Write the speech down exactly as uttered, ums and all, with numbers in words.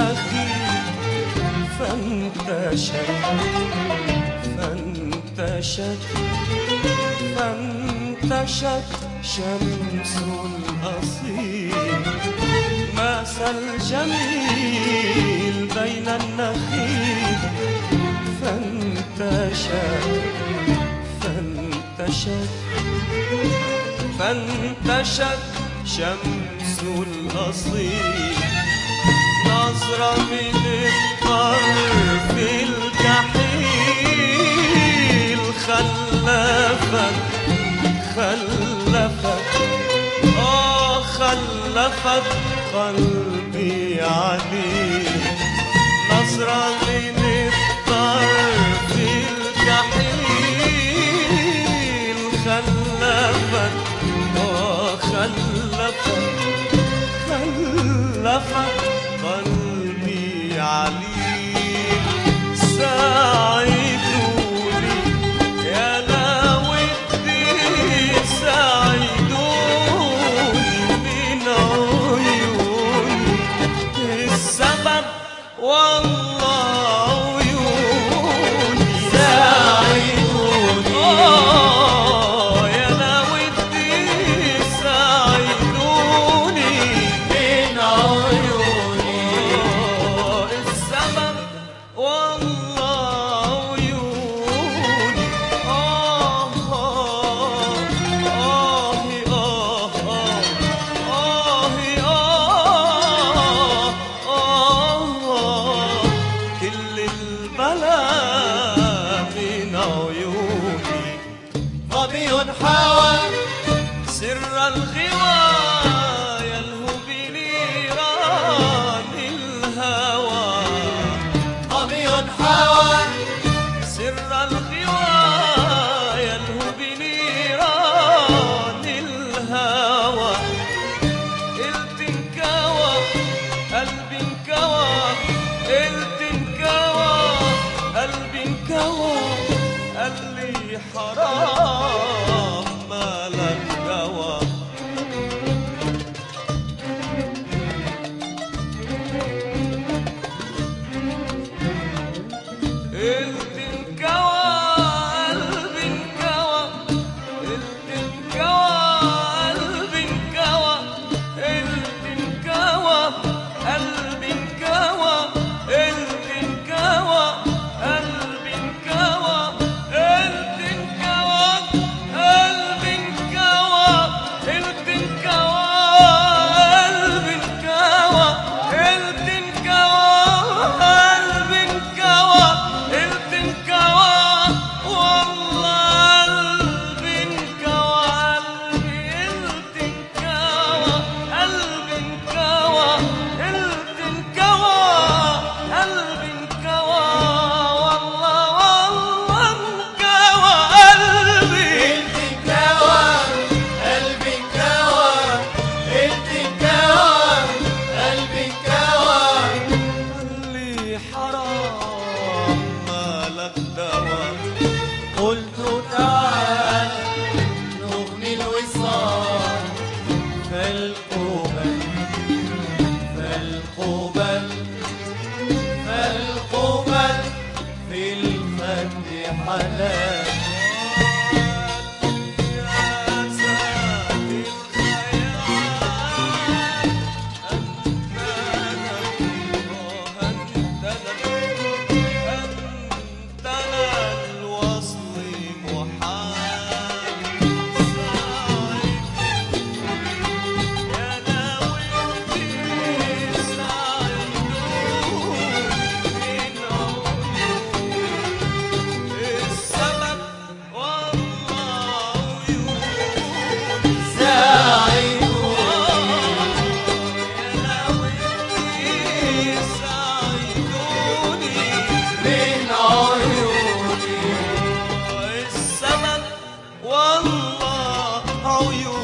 النخيل فانتشت فانتشت فانتشت شمس الأصيل ماسى الجميل بين النخيل فانتشت فانتشت فانتشت شمس الأصيل نظرة من الطرف الجحيل خلفت خلفت آه خلفت قلبي عليك نظرة من الطرف الجحيل خلفت آه خلفت خلفت قلبي عليك ساعدوني يا ودي ساعدوني من عيوني السبب والله عيوني ساعدوني آه يا ودي ساعدوني من عيوني السبب والله عيوني آه آه آه آه آه آه كل البلاء من عيوني ظبي حوى سر الغوى يلهو بنيران الهوى ظبي حوى سر الغوى يلهو بنيران الهوى قلت انكوى قلبي انكوى قلت انكوى قلبي انكوى قال لي حرام مالك دوا قلت انكوى قلبي انكوى قلت انكوى قلبي انكوى قلت انكوى قلبي انكوى قلت انكوى قلبي انكوى قلت انكوى قلبي انكوى قلت انكوى قلبي انكوى قلت انكوى قلبي انكوى قلت انكوى والله قلبي انكوى قلبي قلت انكوى قلبي انكوى قلت انكوى قلبي انكوى والله والله انكوى قلبي قلت انكوى قلبي انكوى قلت انكوى قلبي انكوى قال لي حرام مالك دوا قلت تعال نغني الوصال فالقبل فالقبل فالقبل في الخد حلال يا ساعة الخيال أنت أنا أنت أنا أنت أنا الوصل محال ساعدني يا ودي ساعدوني من عيوني السبب والله عيوني ساعدوني يا ودي ساعدوني من عيوني السبب والله عيوني